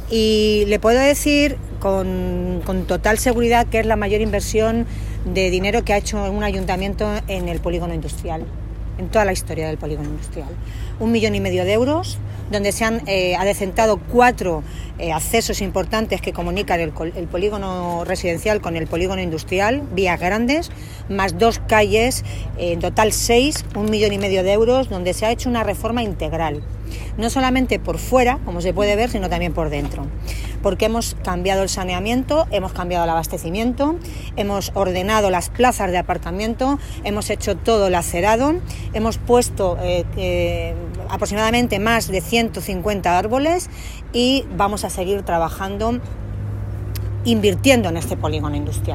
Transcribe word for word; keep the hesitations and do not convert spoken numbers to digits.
Y le puedo decir con, con total seguridad que es la mayor inversión de dinero que ha hecho un ayuntamiento en el polígono industrial, en toda la historia del polígono industrial. Un millón y medio de euros, donde se han eh, adecentado cuatro eh, accesos importantes que comunican el, el polígono residencial con el polígono industrial, vías grandes, más dos calles, eh, en total seis, un millón y medio de euros, donde se ha hecho una reforma integral. No solamente por fuera, como se puede ver, sino también por dentro. Porque hemos cambiado el saneamiento, hemos cambiado el abastecimiento, hemos ordenado las plazas de aparcamiento, hemos hecho todo el acerado, hemos puesto eh, eh, aproximadamente más de ciento cincuenta árboles y vamos a seguir trabajando, invirtiendo en este polígono industrial.